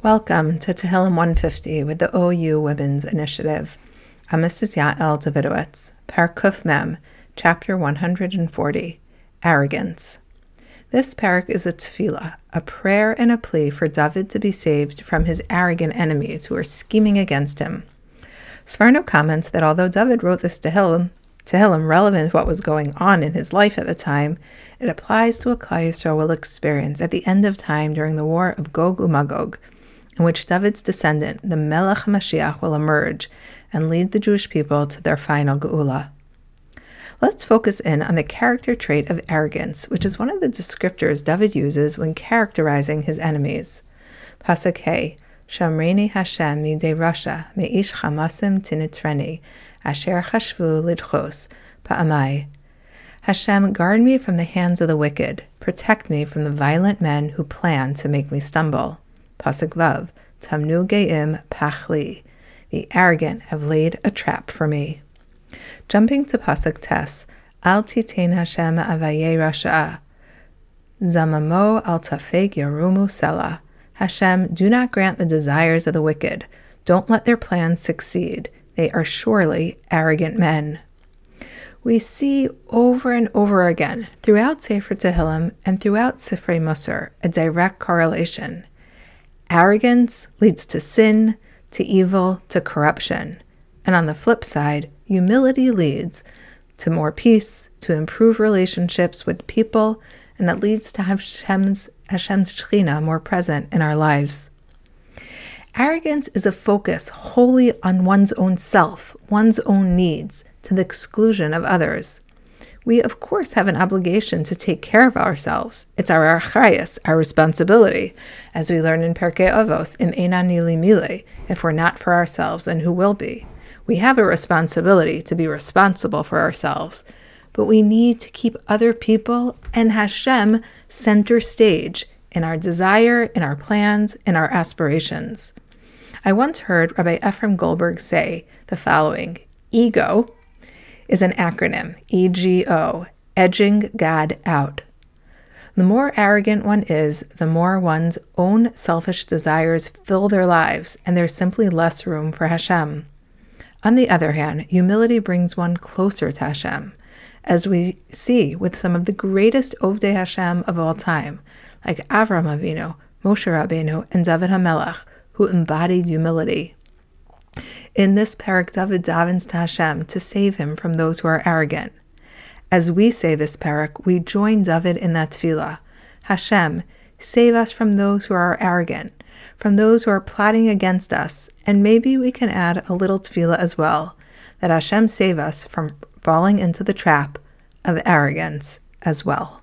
Welcome to Tehillim 150 with the OU Women's Initiative. I'm Mrs. Yael Davidowitz, Parak Kuf Mem, Chapter 140, Arrogance. This parak is a tefillah, a prayer and a plea for David to be saved from his arrogant enemies who are scheming against him. Sforno comments that although David wrote this Tehillim relevant to what was going on in his life at the time, it applies to what Klal Yisrael will experience at the end of time during the war of Gog uMagog, in which David's descendant, the Melech Mashiach, will emerge and lead the Jewish people to their final Geula. Let's focus in on the character trait of arrogance, which is one of the descriptors David uses when characterizing his enemies. Pasuk Hey, Shamreni Hashem midei rasha, meish chamasim tinitreni, asher chashvu lidchos, pa'amai. Hashem, guard me from the hands of the wicked, protect me from the violent men who plan to make me stumble. Pasuk Vav, Tamnu Geim Pachli. The arrogant have laid a trap for me. Jumping to Pasuk Tes, Al Titein Hashem Avayei Rasha. Zamamo Al Tafeg Yarumu Sela. Hashem, do not grant the desires of the wicked. Don't let their plans succeed. They are surely arrogant men. We see over and over again, throughout Sefer Tehillim and throughout Sifrei Musar, a direct correlation. Arrogance leads to sin, to evil, to corruption. And on the flip side, humility leads to more peace, to improve relationships with people, and it leads to Hashem's Shekhinah more present in our lives. Arrogance is a focus wholly on one's own self, one's own needs, to the exclusion of others. We, of course, have an obligation to take care of ourselves. It's our achrayus, our responsibility. As we learn in Perkei Avos, im einani li mile, if we're not for ourselves, then who will be? We have a responsibility to be responsible for ourselves, but we need to keep other people and Hashem center stage in our desire, in our plans, in our aspirations. I once heard Rabbi Ephraim Goldberg say the following: ego is an acronym, EGO, edging God out. The more arrogant one is, the more one's own selfish desires fill their lives, and there's simply less room for Hashem. On the other hand, humility brings one closer to Hashem, as we see with some of the greatest Ovdei Hashem of all time, like Avraham Avinu, Moshe Rabbeinu, and David HaMelech, who embodied humility. In this parak, David davens to Hashem to save him from those who are arrogant. As we say this parak, we join David in that tefillah. Hashem, save us from those who are arrogant, from those who are plotting against us, and maybe we can add a little tefillah as well, that Hashem save us from falling into the trap of arrogance as well.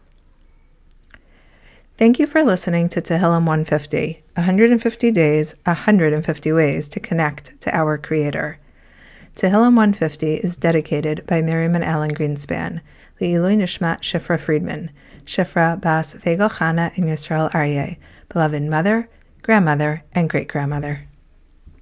Thank you for listening to Tehillim 150, 150 days, 150 ways to connect to our Creator. Tehillim 150 is dedicated by Miriam and Alan Greenspan, Le'ilui Nishmat Shifra Friedman, Shifra Bas Fegel Chana and Yisrael Aryeh, beloved mother, grandmother, and great-grandmother.